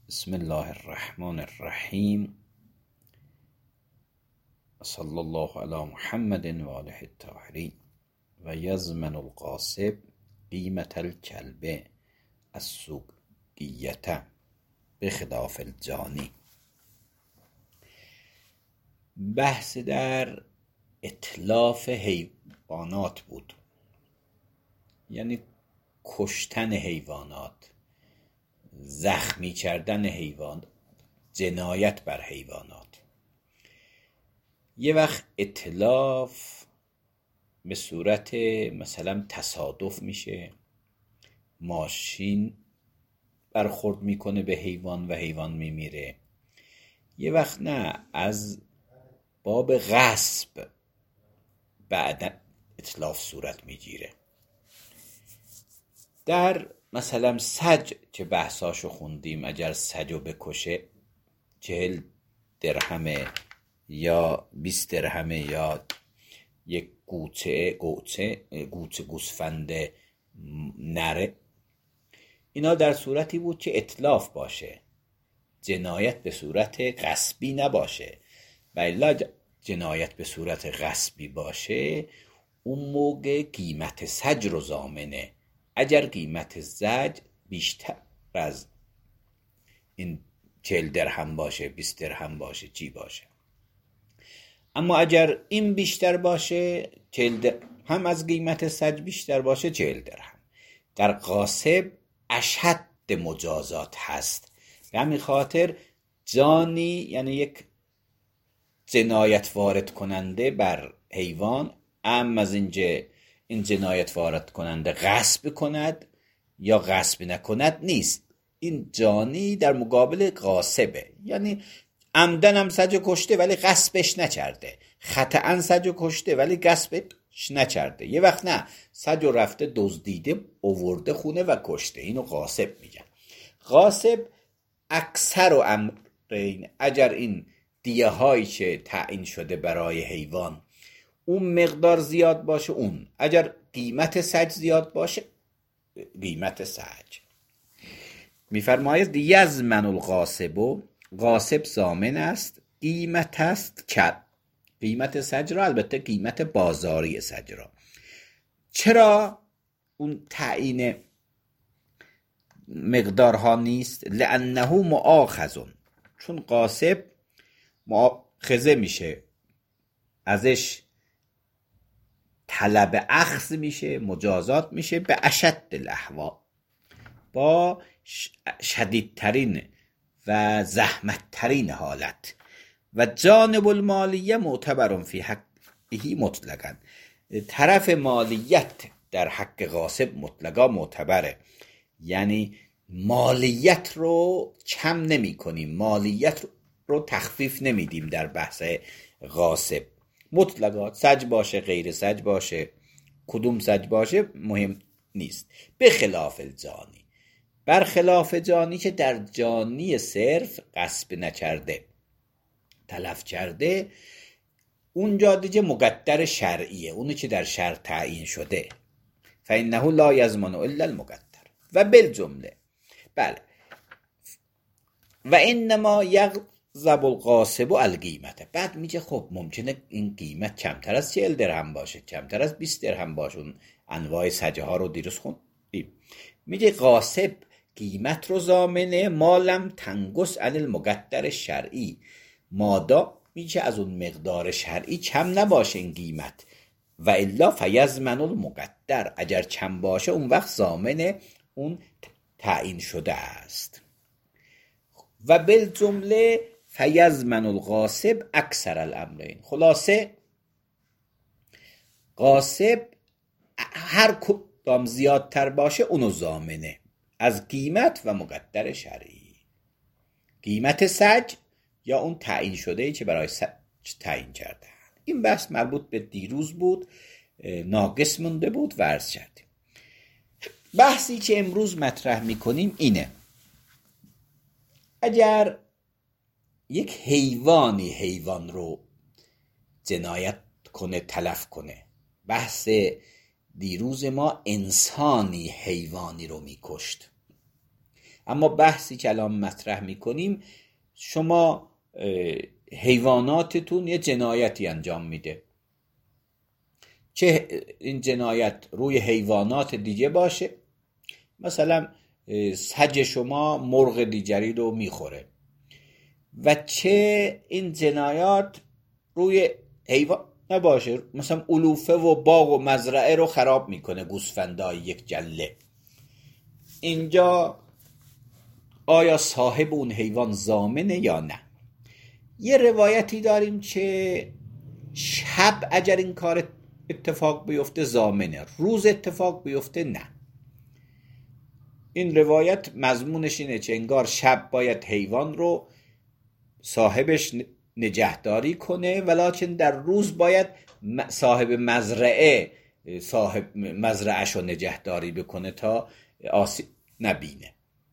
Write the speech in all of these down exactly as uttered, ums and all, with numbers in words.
بسم الله الرحمن الرحیم صلی الله علی محمد و آله الطاهرین. و یضمن الغاصب قیمت الکلب السوقیة بخلاف الجانی. بحث در اتلاف حیوانات بود، یعنی کشتن حیوانات، زخمی کردن حیوان، جنایت بر حیوانات. یه وقت اتلاف به صورت مثلا تصادف میشه، ماشین برخورد میکنه به حیوان و حیوان میمیره. یه وقت نه، از باب غصب بعد اتلاف صورت میگیره. در مثلا سج که بحثاشو خوندیم، اگر سجو بکشه چهل درهمه یا بیست درهمه یا یک گوچه گوچه گوچه گوسفند نره. اینا در صورتی بود که اتلاف باشه، جنایت به صورت غصبی نباشه. و الا جنایت به صورت غصبی باشه، اون موقع قیمت سج رو ضامنه. اگر قیمت زج بیشتر از این چهل درهم باشه، بیست درهم باشه، چی باشه. اما اگر این بیشتر باشه، چهل درهم از قیمت سج بیشتر باشه، چهل درهم. در غاصب اشد مجازات هست. به همین خاطر جانی، یعنی یک جنایت وارد کننده بر حیوان، ام از اینجا این جنایت وارد کننده غصب کند یا غصب نکند نیست. این جانی در مقابل غاصبه، یعنی عمدن هم سج کشته ولی غصبش نکرده، خطأن سج کشته ولی غصبش نکرده. یه وقت نه، سج رفته دزدیده آورده خونه و کشته. اینو غاصب میگن. غاصب اکثر و امرین، اگر این دیه هایی که تعیین شده برای حیوان اون مقدار زیاد باشه، اون اگر قیمت سج زیاد باشه، قیمت سج. میفرماید یضمن الغاصب، غاصب ضامن است، قیمت است کل، قیمت سج را، البته قیمت بازاری سج را. چرا اون تعیین مقدارها نیست؟ لانه مؤاخذ، چون غاصب مؤاخذه میشه، ازش طلب اخذ میشه، مجازات میشه به اشد الاحوال، با شدیدترین و زحمتترین حالت. و جانب المالیه معتبر فی حقه مطلقاً، طرف مالیت در حق غاصب مطلقا معتبره. یعنی مالیت رو کم نمی کنیم، مالیت رو تخفیف نمیدیم در بحث غاصب. مطلقا سج باشه، غیر سج باشه، کدوم سج باشه مهم نیست. به خلاف الجانی، برخلاف جانی که در جانی صرف غصب نکرده، تلف کرده، اونجا دیگه مقدر شرعیه، اونی که در شرع تعیین شده. فانه لا یضمن الا المقدر. و بالجمله بله، و انما یغضب الغاصب القیمت. بعد میگه خب ممکنه این قیمت کمتر از چهل درهم باشه، کمتر از بیست درهم باشه. اون انواع سجه ها رو دیروز خوندیم. میگه غاصب قیمت رو ضامنه، مالم تنگس عن المقدر شرعی، مادا میگه از اون مقدار شرعی کم نباشه این قیمت. و الا فیضمن المقدر، اگر کم باشه اون وقت ضامن اون تعیین شده است. و بالجمله فیضمن الغاصب اکثر الامرین. خلاصه غاصب هر کدام زیادتر باشه اونو ضامنه، از قیمت و مقدر شرعی، قیمت سج یا اون تعیین شده ای که برای سج تعیین کرده. این بحث مربوط به دیروز بود، ناقص مونده بود و عرض کردیم. بحثی که امروز مطرح میکنیم اینه: اگر یک حیوانی حیوان رو جنایت کنه، تلف کنه، بحث دیروز ما انسانی حیوانی رو میکشت. اما بحثی که الان مطرح میکنیم، شما حیواناتتون یه جنایتی انجام میده، چه این جنایت روی حیوانات دیگه باشه، مثلا سگ شما مرغ دیگری رو میخوره، و چه این جنایات روی حیوان نباشه، مثلا علوفه و باغ و مزرعه رو خراب میکنه گوسفندای یک جله. اینجا آیا صاحب اون حیوان ضامنه یا نه؟ یه روایتی داریم که شب اگر این کار اتفاق بیفته ضامنه، روز اتفاق بیفته نه. این روایت مضمونش اینه که انگار شب باید حیوان رو صاحبش نگهداری کنه، ولکن در روز باید صاحب مزرعه صاحب مزرعهش رو نگهداری بکنه تا آسیب نبینه.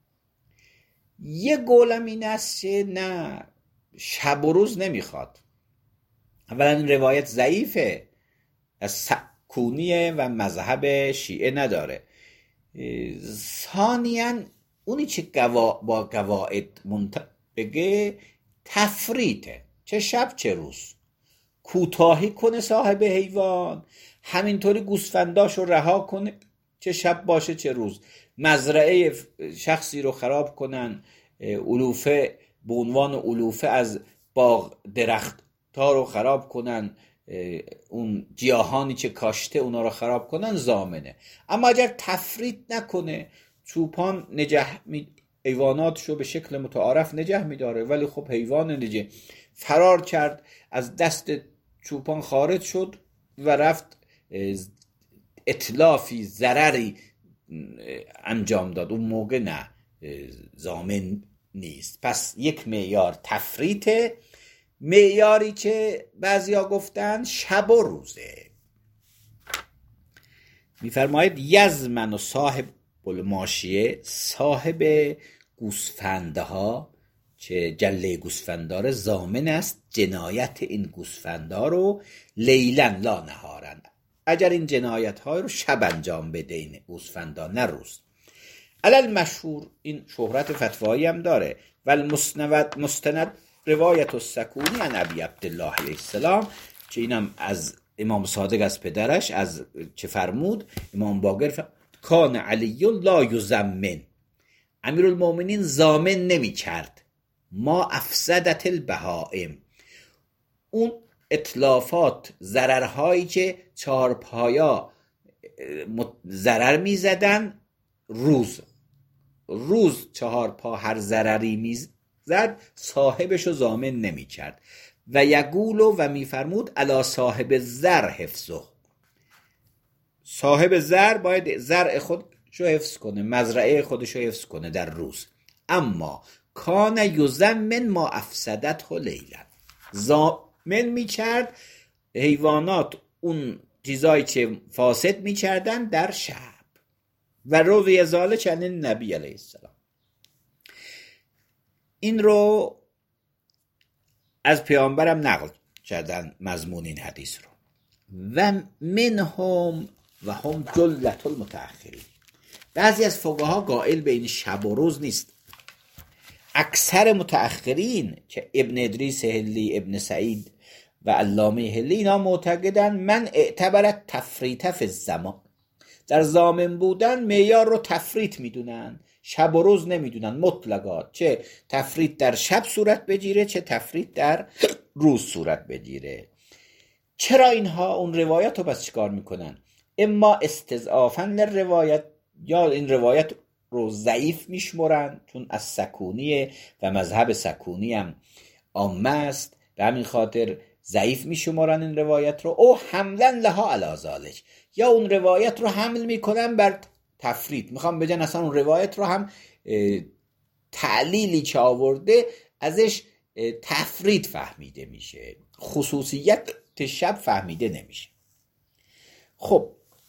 یه قولم این است که نه، شب و روز نمیخواد. اولا این روایت ضعیفه، از سکونیه و مذهب شیعه نداره. ثانیاً اونی که گوا با قواعد منطبقه تفریطه، چه شب چه روز. کوتاهی کنه صاحب حیوان، همینطوری گوسفنداشو رها کنه، چه شب باشه چه روز. مزرعه شخصی رو خراب کنن، علوفه به عنوان علوفه از باغ درخت تا رو خراب کنن، اون گیاهانی که کاشته اونا رو خراب کنن، ضامنه. اما اگر تفریط نکنه، چوپان نجح می حیواناتشو به شکل متعارف نجح میداره، ولی خب حیوان نجه فرار کرد، از دست چوپان خارج شد و رفت اتلافی ضرری انجام داد، اون موقع نه، ضامن نیست. پس یک معیار تفریطه، معیاری که بعضیا گفتن شب و روزه. میفرماید یزمن و صاحب الماشیه، صاحب گوسفندها که جله گوسفندار ضامن است جنایت این گوسفندا رو لیلن لا نهارن، اگر این جنایت های رو شب انجام بده این گوسفندا، نه روز. علل مشهور، این شهرت فتوایی هم داره، ول مستند مستند روایت السکونی عن ابی عبدالله علیه السلام، که اینم از امام صادق از پدرش از چه فرمود، امام باقر فرمود کان علی لا یضمن، امیرالمومنین ضامن نمی کرد، ما افسدت البهائم، اون اتلافات ضررهایی که چهارپایا ضرر می زدن، روز روز چهارپا هر ضرری می زد صاحبشو ضامن نمی کرد. و یقولو و می فرمود علی صاحب زر حفظه، صاحب زر باید زرع خودشو حفظ کنه، مزرعه خودشو حفظ کنه در روز. اما کان یضمن ما افسدته لیلا، ضامن می کرد حیوانات اون چیزایی که فاسد می کردن در شب. و روی ذالک عن النبی علیه السلام، این رو از پیامبرم نقل کردن مضمون این حدیث رو. و منهم و هم جلت المتأخرین، بعضی از فقها قائل به این شب و روز نیست. اکثر متأخرین که ابن ادریس هلی، ابن سعید و علامه هلی، اینا معتقدن من اعتبرت تفریط فی الزمان، در زامن بودن معیار رو تفریط میدونن، شب و روز نمیدونن مطلقا، چه تفریط در شب صورت بگیره چه تفریط در روز صورت بگیره. چرا اینها اون روایت رو بس چیکار میکنن؟ اما استضعافاً للروایت، یا این روایت رو ضعیف میشمرن چون از سکونیه و مذهب سکونی هم عامه است، به همین خاطر ضعیف میشمرن این روایت رو. او حملا لها علی ذالک، یا اون روایت رو حمل میکنن بر تفریط، میخوام بگن اصلا اون روایت رو هم تعلیلی که آورده ازش تفریط فهمیده میشه، خصوصیت شب فهمیده نمیشه. خب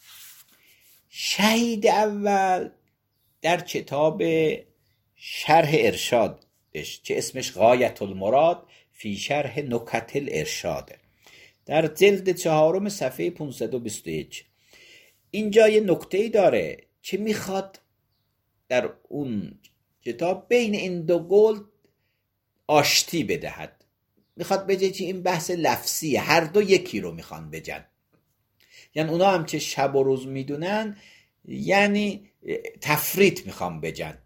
شهید اول در کتاب شرح ارشادش که اسمش غایت المراد فی شرح نکت الارشاد، در جلد چهارم صفحه پانصد و بیست و یک، اینجا یه نکته‌ای داره که میخواد در اون کتاب بین این دو قول آشتی بدهد. میخواد بگه که این بحث لفظیه، هر دو یکی رو میخوان بگن. یعنی اونا هم که شب و روز میدونن، یعنی تفریط میخوان بگن،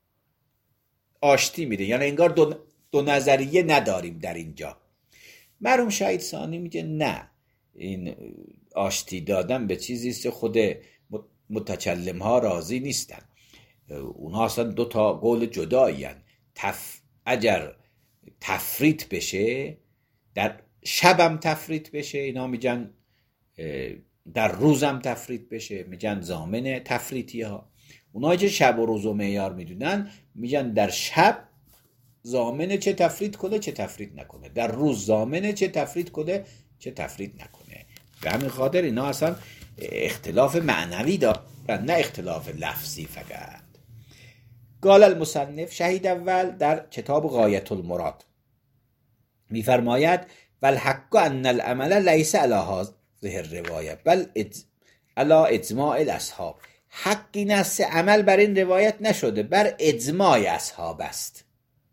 آشتی میده. یعنی انگار دو, دو نظریه نداریم در اینجا. مرحوم شهید ثانی میگه نه، این آشتی دادن به چیزیست خود متکلم ها راضی نیستن. اونها اصلا دو تا قول جدایی هن. تف... اگر تفریط بشه، در شبم تفریط بشه، اینا میگن در روزم تفریط بشه، میگن ضامن تفریطی ها. اونها که شب و روز و معیار میدونن میگن در شب ضامنه چه تفریط کنه چه تفریط نکنه، در روز ضامنه چه تفریط کنه چه تفریط نکنه. به همین خاطر اینا اصلا اختلاف معنوی دارن، نه اختلاف لفظی فقط. قال المصنف، شهید اول در کتاب غایت المراد میفرماید والحق ان العمل لیس علی هذه الروایه بل علی اجماع الاصحاب. حق این است عمل بر این روایت نشده، بر اجماع اصحاب است.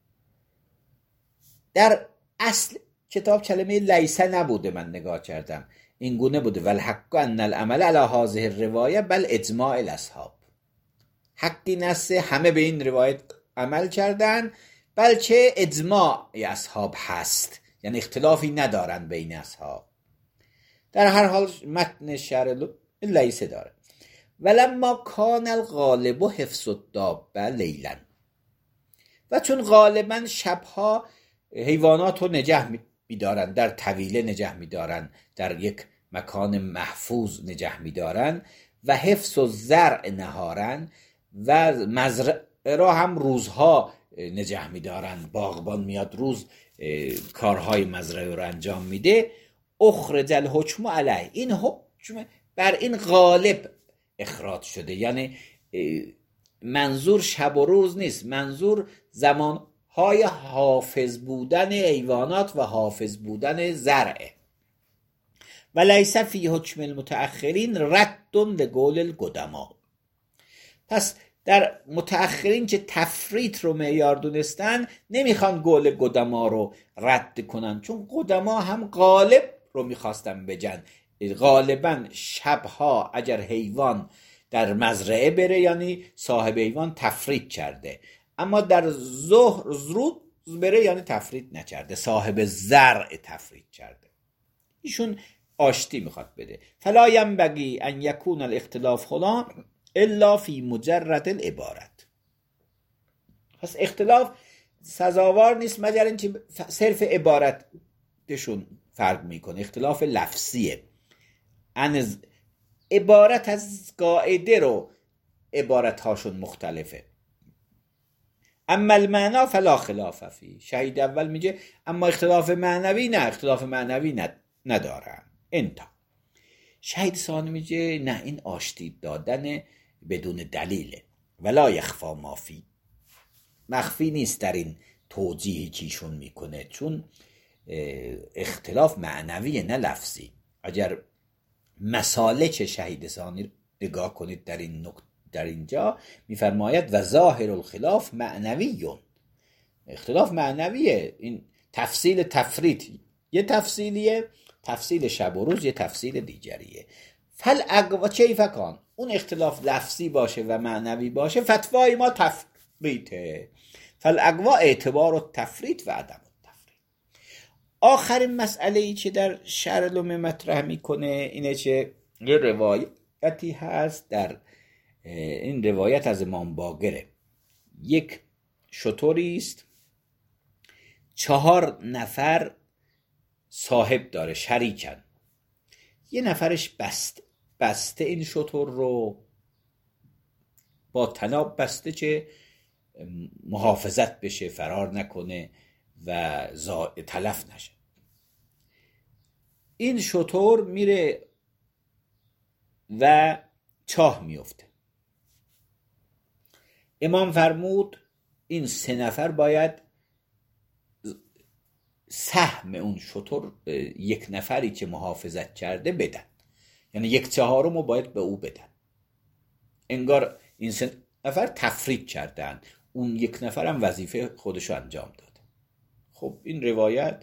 در اصل کتاب کلمه لیسه نبوده، من نگاه کردم این گونه بوده والحق ان العمل علی هذه الروایه بل اجماع الاصحاب. حقی نست همه به این روایت عمل کردن، بلکه اجماع اصحاب هست، یعنی اختلافی ندارن بین اصحاب. در هر حال متن شرح لیسه داره. ولما کان الغالب حفظ الدابه لیلا، و چون غالبا شبها حیوانات رو نگه میدارن، در طویله نگه میدارن، در یک مکان محفوظ نگه میدارن، و حفظ و زرع نهارن، و مزرعه را هم روزها نگه میدارن، باغبان میاد روز کارهای مزرعه رو انجام میده. اخرج الحکم علیه، این حکم بر این غالب اخراج شده. یعنی منظور شب و روز نیست، منظور زمانهای حافظ بودن حیوانات و حافظ بودن زرعه. و لیس فی حکم المتأخرین رد لقول القدما. پس در متأخرین که تفریط رو معیار دونستن نمیخوان قول قدما رو رد کنن، چون قدما هم غالب رو میخواستن بگن. غالبا شبها اگر حیوان در مزرعه بره یعنی صاحب حیوان تفریط کرده، اما در ظهر روز بره یعنی تفریط نکرده، صاحب زرع تفریط کرده. ایشون آشتی میخواد بده. فلا ینبغی ان یکون الاختلاف هنا الا فی مجرد العبارت. پس اختلاف سزاوار نیست مگر اینکه صرف عبارتشون فرق میکنه، اختلاف لفظیه. ان عبارت از قاعده رو عبارت هاشون مختلفه. اما المعنا فلا خلاف فی. شهید اول میگه اما اختلاف معنوی نه، اختلاف معنوی ندارن. انتا. شهید ثانی میگه نه، این آشتی دادن بدون دلیله. ولا یخفا ما فی، مخفی نیست در این توجیهی که ایشون میکنه، چون اختلاف معنویه نه لفظی. اگر مسالک شهید ثانی نگاه کنید در این نقطه، در اینجا میفرماید و ظاهر الخلاف معنویون، اختلاف معنویه. این تفصیل تفریط یه تفصیلیه، تفصیل شب و روز یه تفصیل دیگریه. فل اقوا کیف کان، اون اختلاف لفظی باشه و معنوی باشه فتوای ما تفریطه. فل اقوا اعتبار و تفریط و عدم التفریط. آخرین مسئله ای که در شرح لومه مطرح میکنه اینه که یه روایتی هست، در این روایت از امام باقره. یک شتری است، چهار نفر صاحب داره، شریکن. یه نفرش بسته بسته این شتر رو با طناب بسته که محافظت بشه، فرار نکنه و تلف نشه. این شتر میره و چاه میفته. امام فرمود این سه نفر باید سهم اون شتر یک نفری که محافظت کرده بدن، یعنی یک چهارم رو باید به او بدن. انگار این سه نفر تفریط کردن، اون یک نفرم وظیفه خودشو انجام داد. خب این روایت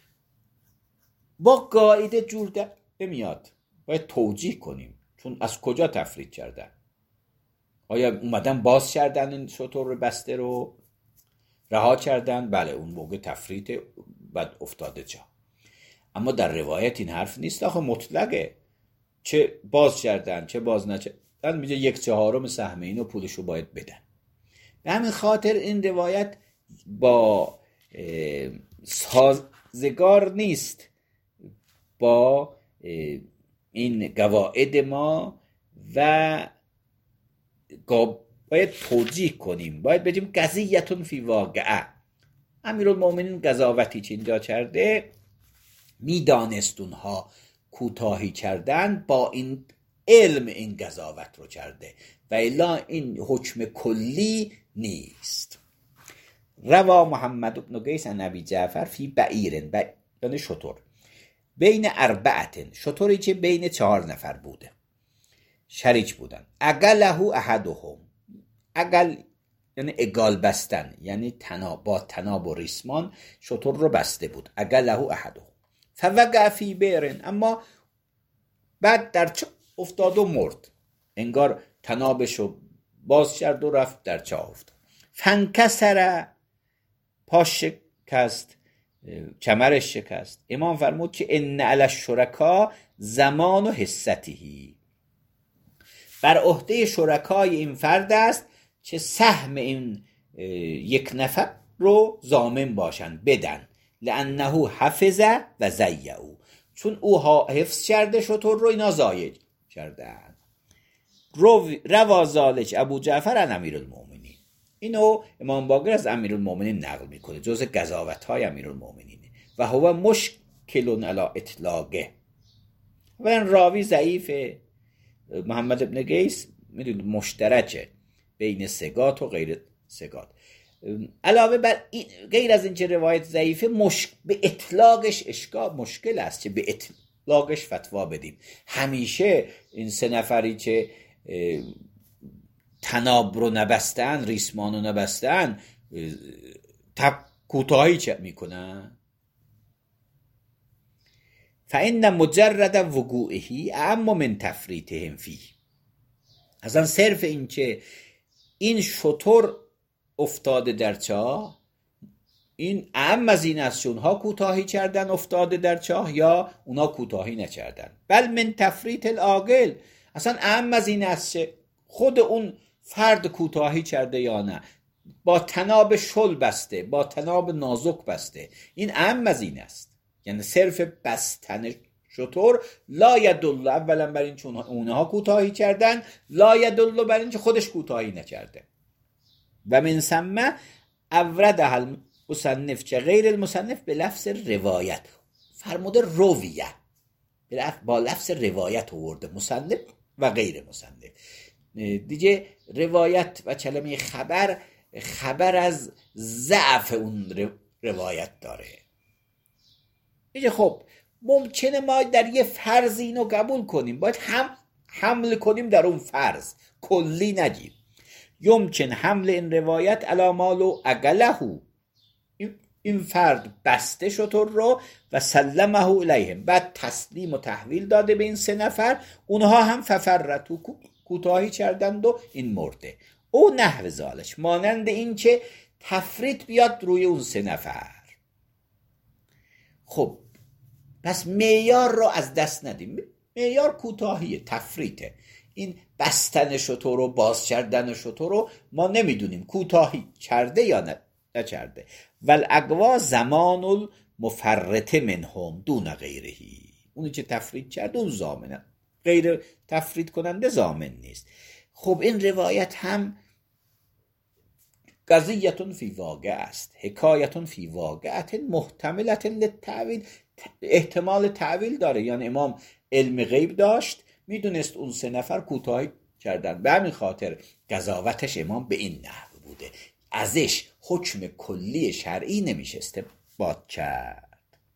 با قاعده جور در نمیاد، باید توجیه کنیم چون از کجا تفرید کردن. آیا اومدن باز کردن این شتر بسته رو رها کردن؟ بله اون موقع تفرید بعد افتاده جا. اما در روایت این حرف نیست، آخه مطلقه، چه باز کردن چه باز نکردن میگه یک چهارم سهم اینو پولشو باید بدن. به همین خاطر این روایت با سازگار نیست با این قواعد ما و باید توجیه کنیم، باید بگیم قضیتون فی واقعه. امیرالمومنین قضاوتی که اینجا کرده میدانست اونها کوتاهی کردن، با این علم این قضاوت رو کرده و الا این حکم کلی نیست. روا محمد بن قیس عن ابی جعفر فی بعیر، یعنی شتر، بین اربعتن، شتری که بین چهار نفر بوده، شریک بودن. اقله احدهم، اقل یعنی اقال بستن، یعنی تناب، با تناب و ریسمان شتر رو بسته بود. اقله احدهم فوقع فی بیرن، اما بعد در چاه افتاد و مرد، انگار تنابشو باز کرد و رفت در چاه افتاد. فانکسر، پاش شکست، کمرش شکست. امام فرمود که ان علی الشرکا زمان و حصته، بر عهده شرکای این فرد است که سهم این یک نفر رو ضامن باشن، بدن. لانه حفظ و ضیعوا، چون او حفظ کرده شتر رو، اینا ضایع کردن. روا ذلک ابو جعفر عن امیرالمومنین، اینو امام باقر از امیرالمومنین نقل میکنه، جز قضاوت‌های امیرالمومنینه. و هو مشکل علی اطلاقه، اولا راوی ضعیفه، محمد ابن قیس میدونید مشترکه بین ثقات و غیر ثقات. علاوه بر این، غیر از اینکه روایت ضعیفه، مش... به اطلاقش اشکال مشکل است که به اطلاقش فتوا بدیم. همیشه این سه نفری که تناب رو نبستن، ریسمان رو نبستن، تب کوتاهی چه میکنن؟ فإن مجرد وقوعه اعم من تفریطهم فیه، اصلا صرف این که این شتر افتاده در چاه، این اعم از این است، اونها کوتاهی کردن افتاده در چاه یا اونها کوتاهی نکردن. بل من تفریط العاقل، اصلا اعم از این است که خود اون فرد کوتاهی کرده یا نه، با تناب شل بسته، با تناب نازک بسته، این اعم از این است. یعنی صرف بستن شتر لا یدل، اولا بر این چون اونها کوتاهی کردن، لا یدل بر این که خودش کوتاهی نکرده. و من ثم اورده المصنف که غیر المصنف به لفظ روایت، فرموده رویه، با لفظ روایت آورده مصنف و غیر مصنف. دیگه روایت و کلمه خبر، خبر از ضعف اون روایت داره. دیگه خب ممکنه ما در یه فرض اینو قبول کنیم، باید هم حمل کنیم در اون فرض، کلی نگیم. یمکن حمل این روایت علی مالو اقله، این فرد بسته شتر رو و سلمه الیهم، بعد تسلیم و تحویل داده به این سه نفر، اونها هم ففرتو کوتاهی کردند و این مرده. او نحو ذالک، مانند این که تفریط بیاد روی اون سه نفر. خب پس معیار رو از دست ندیم، معیار کوتاهیه، تفریطه. این بستن شتر رو، باز کردن شتر رو ما نمیدونیم کوتاهی کرده یا نه نکرده. والاقوا زمان المفرط منهم دون غیرهی، اونی که تفریط کرده اون ضامنه، غیر تفریط کننده ضامن نیست. خب این روایت هم قضیتون فی واقع است، حکایتون فی واقعت محتملت للتعویل، احتمال تعویل داره. یعنی امام علم غیب داشت، میدونست اون سه نفر کوتاهی کردن، به همین خاطر قضاوتش امام به این نحو بوده، ازش حکم کلی شرعی نمیشه استنباط کرد.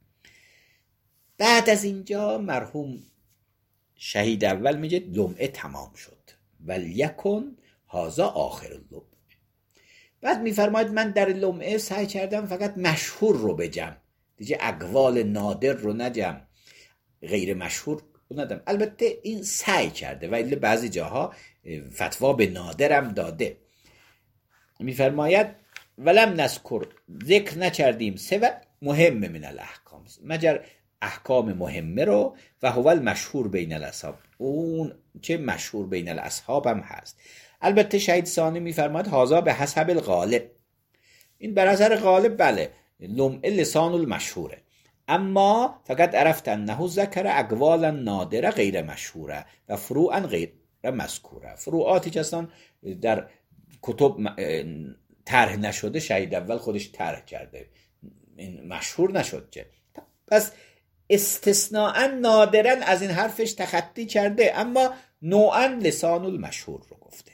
بعد از اینجا مرحوم شهید اول میگه لمعه تمام شد، ولیکن هذا آخر اللمعه. بعد میفرماید من در لمعه سعی کردم فقط مشهور رو بجم، دیگه اقوال نادر رو نجم، غیر مشهور رو ندم. البته این سعی کرده و الا بعضی جاها فتوا به نادرم داده. میفرماید ولم نذکر، ذکر نکردیم سوى مهم من الاحکام، مگر احکام مهمه رو، و هو المشهور بین الاصحاب، اون چه مشهور بین الاصحاب هم هست. البته شهید ثانی میفرماید هذا به حسب الغالب، این بر اثر غالب بله لمعه لسان المشهوره، اما فقط عرفت انه ذکر اقوالا نادره غیر مشهوره و فروعا غیر مذکوره. فروعاتی که اصلا در کتب طرح نشده شهید اول خودش طرح کرده، این مشهور نشد که. پس استثناء نادرا از این حرفش تخطی کرده، اما نوعا لسان المشهور رو گفته.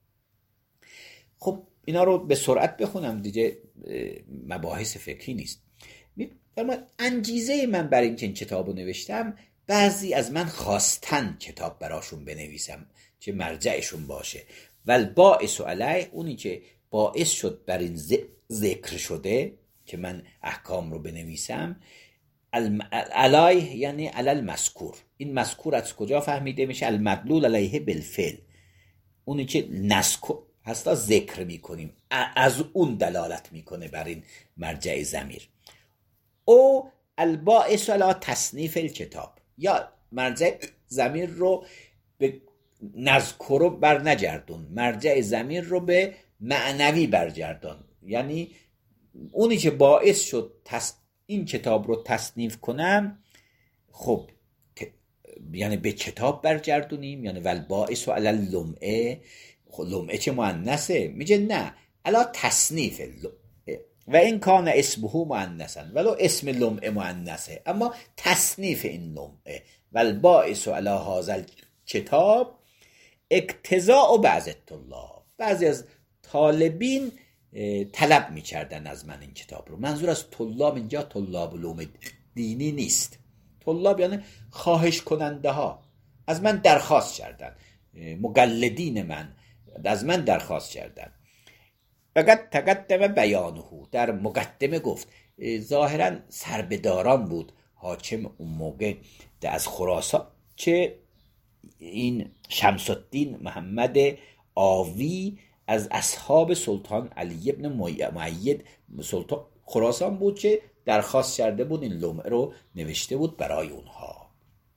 خب اینا رو به سرعت بخونم دیگه، مباحث فقهی نیست. می‌فرماید انگیزه من برای اینکه این کتاب رو نوشتم، بعضی از من خواستن کتاب براشون بنویسم که مرجعشون باشه، ول باعث علیه، اونی که باعث شد بر این ذکر شده که من احکام رو بنویسم، علیه یعنی علی المذکور. این مذکور از کجا فهمیده میشه؟ المدلول علیه بالفعل، اونی که نذکر هستا ذکر میکنیم، از اون دلالت میکنه بر این مرجع ضمیر. او الباعث علی تصنیف الکتاب، یا مرجع ضمیر رو به نذکر رو بر نگردون، مرجع ضمیر رو به معنوی برگردون، یعنی اونی که باعث شد تص... این کتاب رو تصنیف کنم، خب یعنی به کتاب برگردونیم، یعنی ول باعث علی اللمعه. خب لمعه چه مؤنثه؟ میگه نه، علی تصنیف اللمعه و این کان اسمه مؤنثا، ولو اسم لمعه مؤنثه، اما تصنیف این لمعه ول باعث علی هذا کتاب اقتضاء بعض الطلاب، بعضی از طالبین طلب میکردن از من این کتاب رو. منظور از طلاب اینجا طلاب علوم دینی نیست، طلاب یعنی خواهش کننده ها از من درخواست کردن، مقلدین من از من درخواست کردن. فقط تقدم بیانه، در مقدمه گفت، ظاهرا سربداران بود حاکم اون موقع از خراسان که این شمس الدین محمد آوی از اصحاب سلطان علی ابن مؤید سلطان خراسان بود که درخواست کرده بود این لمعه رو نوشته بود برای اونها.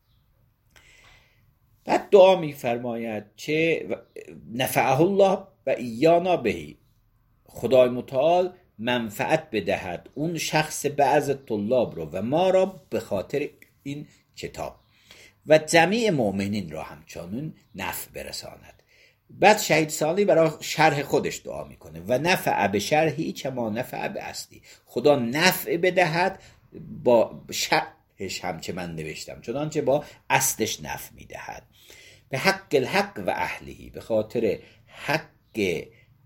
بعد دعا می فرماید که نفعه الله و ایانا بهی، خدای متعال منفعت بدهد اون شخص بعض طلاب رو و ما را به خاطر این کتاب، و جمیع مؤمنین را همچنین نفع برساند. بعد شهید ثانی برای شرح خودش دعا میکنه و نفع به شرحی کما نفع به اصلی، خدا نفع بدهد با شرحش هم که من نوشتم چنانچه با اصلش نفع میدهد. به حق الحق و اهلهی، به خاطر حق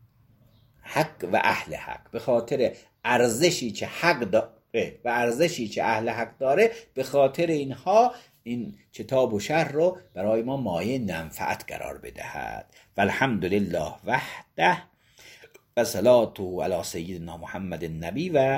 حق و اهل حق، به خاطر ارزشی که حق داره و ارزشی که اهل حق داره، به خاطر اینها این کتاب و شرح رو برای ما مایه منفعت قرار بدهد. والحمدلله وحده و صلات علی سیدنا محمد النبی و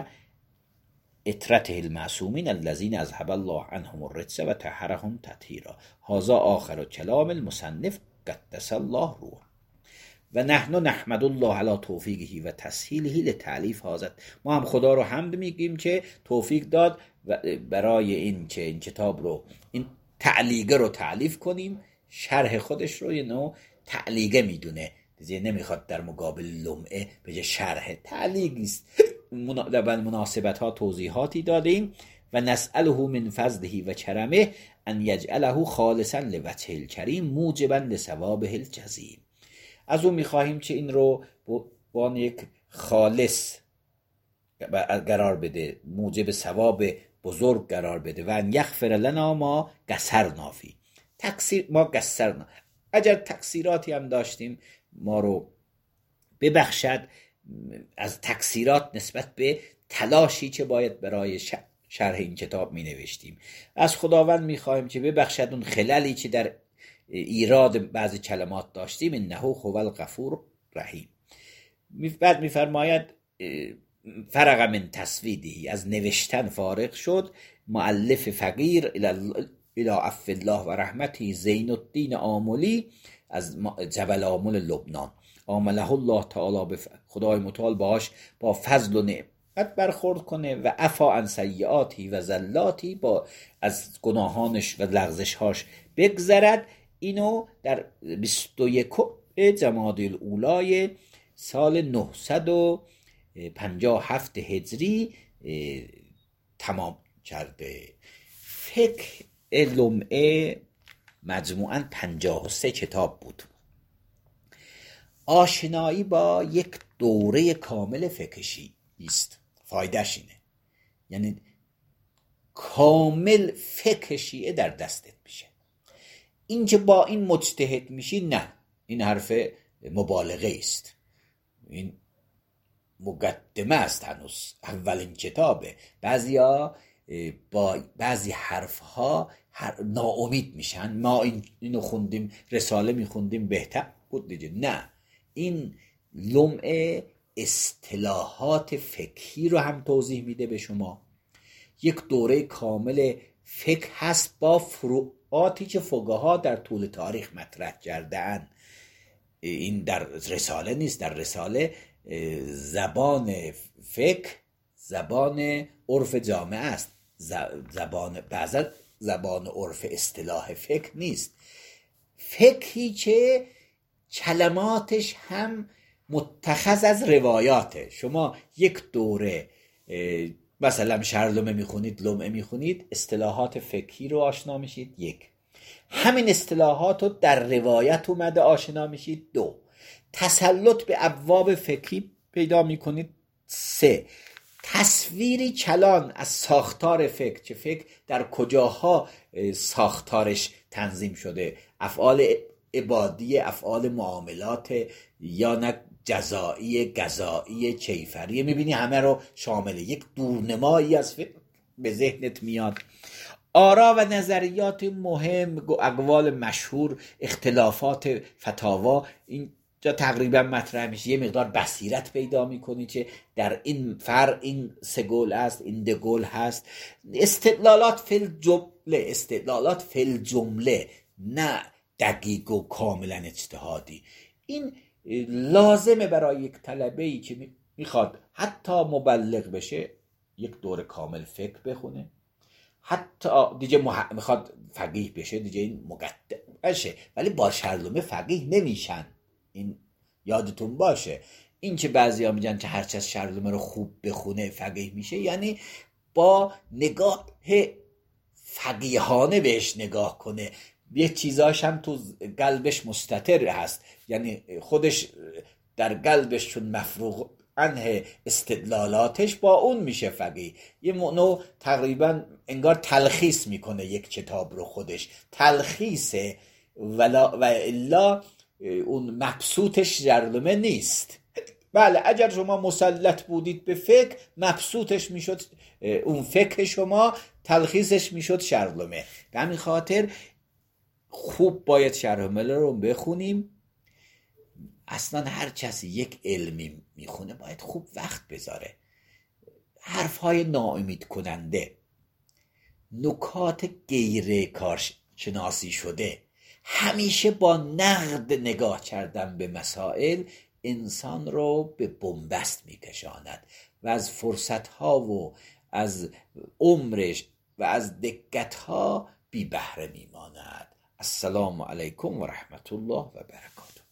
اطرته المعصومین الذین اذهب الله عنهم الرجس و طهرهم تطهیرا. هذا آخر کلام المصنف قدس الله روح و نحن نحمد الله علی توفیقه و تسهیله لتألیف هذا. ما هم خدا رو حمد میگیم که توفیق داد برای این که این کتاب رو، این تعلیقه رو تعلیف کنیم. شرح خودش رو یه نوع تعلیقه میدونه، دیگه نمیخواد در مقابل لمعه بگه شرح، تعلیق است. در مناسبت ها توضیحاتی دادیم. و نسأله من فضله و کرمه ان یجعله خالصا لوجه الکریم موجبا لثوابه الجزیم. از اون میخواهیم که این رو با یک خالص قرار بده، موجب ثواب بزرگ قرار بده. و ان یغفر لنا ما قصرنا فی، تقصیر ما قصرنا، اگر تقصیراتی هم داشتیم ما رو ببخشد از تقصیرات نسبت به تلاشی که باید برای شرح این کتاب می نوشتیم. از خداوند می خواهیم که ببخشد اون خللی که در ایراد بعضی کلمات داشتیم. انه هو الغفور رحیم. بعد میفرماید فرغ من تصویدی، از نوشتن فارغ شد. مؤلف فقیر الی عفو الله و رحمته زین الدین آملی از جبل آمل لبنان، آمله الله تعالی، خدای متعال باش با فضل و نعمت برخورد کنه و عفا عن سیئاتی و زلاتی، با از گناهانش و لغزشهاش بگذرد. اینو در بیست و یک جمادی الاولی سال نهصد و پنجاه و هفت هجری تمام کرده. فقه لمعه مجموعاً پنجاه و سه کتاب بود. آشنایی با یک دوره کامل فقهی است. فایدهش اینه، یعنی کامل فقه شیعه در دستت میشه. این که با این مجتهد میشی، نه، این حرف مبالغه است. این مقدمه است، هنوز اولین کتابه. بعضیا با بعضی حرفها ناامید میشن، ما این اینو خوندیم، رساله میخوندیم بهتر بود دیگه. نه، این لمعه اصطلاحات فقهی رو هم توضیح میده به شما. یک دوره کامل فقه هست با فروعاتی که فقها در طول تاریخ مطرح کردن. این در رساله نیست. در رساله زبان فقه زبان عرف جامعه است، زبان بعضا زبان عرف اصطلاح فقه نیست. فقهی که کلماتش هم متخذ از روایاته. شما یک دوره مثلا شرح میخونید، لمعه میخونید، اصطلاحات فقهی رو آشنا میشید. یک، همین اصطلاحات رو در روایت اومده آشنا میشید. دو، تسلط به ابواب فقهی پیدا میکنید. سه، تصویری کلان از ساختار فقه، چه فقه در کجاها ساختارش تنظیم شده، افعال عبادی، افعال معاملات، یا نه جزایی، قضایی، کیفری، میبینی همه رو شامله. یک دورنمایی از فقه به ذهنت میاد. آرا و نظریات مهم، اقوال مشهور، اختلافات فتاوا، این جا تقریبا مطرح میشه. یه مقدار بصیرت پیدا میکنی که در این فرع این سه گل است، این دو گل هست. استدلالات فی الجمله، استدلالات فی الجمله، نه دقیق و کاملا اجتهادی. این لازمه برای یک طلبه‌ای که میخواد حتی مبلغ بشه یک دوره کامل فقه بخونه، حتی دیگه مح... میخواد فقیه بشه، دیگه این مقدم بشه، ولی با شرلومه فقیه نمیشن. این یادتون باشه. این که بعضیا میگن که هرچی از شرلومه رو خوب بخونه فقیه میشه، یعنی با نگاه فقیهانه بهش نگاه کنه. یه چیزاش هم تو قلبش مستتر هست، یعنی خودش در قلبش چون مفروغ عنه استدلالاتش، با اون میشه فقیه. یه نوع تقریبا انگار تلخیص میکنه یک کتاب رو، خودش تلخیصه، ولا و الا اون مبسوطش جرلمه نیست. بله، اگر شما مسلط بودید به فقه، مبسوطش میشد اون فقه شما، تلخیصش میشد شرلمه. به همین خاطر خوب باید شرلمه رو بخونیم. اصلا هر کسی یک علمی میخونه باید خوب وقت بذاره. حرفهای ناامید کننده، نکات غیر کارشناسی شده، همیشه با نقد نگاه کردن به مسائل انسان رو به بنبست میکشاند و از فرصتها و از عمرش و از دقتها بی بهره میماند. السلام علیکم و رحمت الله و برکاته.